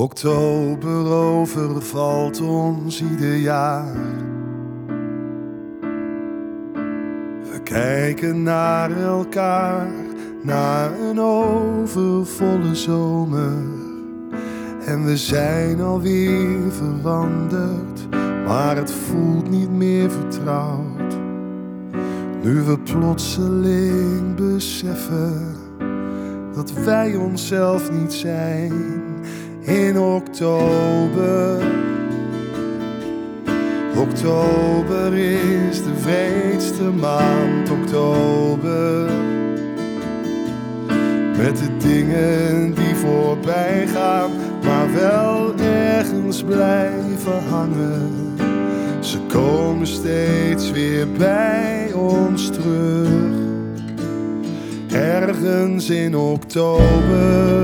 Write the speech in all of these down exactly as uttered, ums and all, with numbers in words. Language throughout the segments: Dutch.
Oktober overvalt ons ieder jaar. We kijken naar elkaar, naar een overvolle zomer. En we zijn alweer veranderd, maar het voelt niet meer vertrouwd. Nu we plotseling beseffen dat wij onszelf niet zijn in oktober. Oktober is de wreedste maand, oktober. Met de dingen die voorbij gaan, maar wel ergens blijven hangen. Ze komen steeds weer bij ons terug. Ergens in oktober.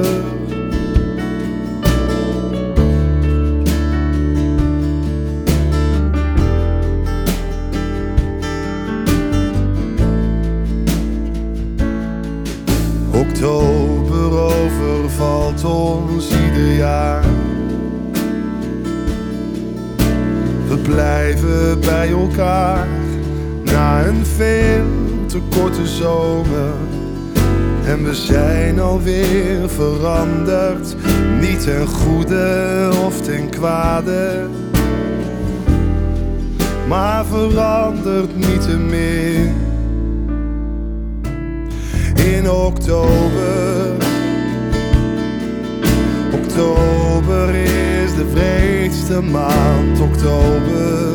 Oktober overvalt ons ieder jaar. We blijven bij elkaar na een veel te korte zomer. En we zijn alweer veranderd, niet ten goede of ten kwade, maar veranderd niettemin. In oktober, oktober is de wreedste maand, oktober.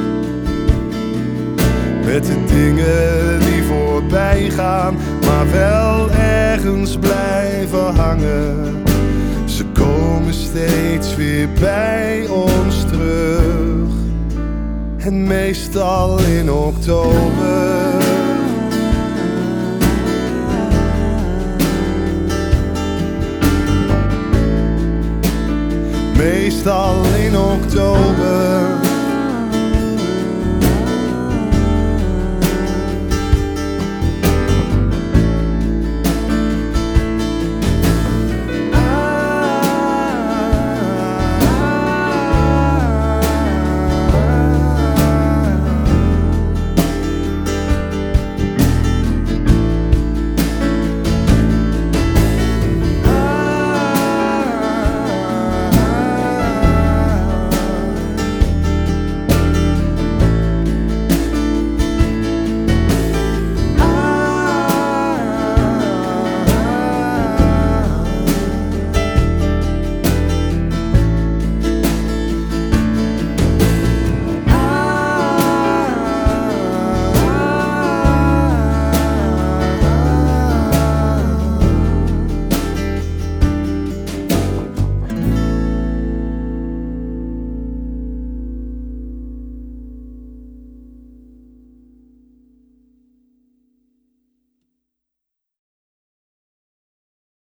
Met de dingen die voorbij gaan, maar wel ergens blijven hangen. Ze komen steeds weer bij ons terug. En meestal in oktober. Meestal in oktober.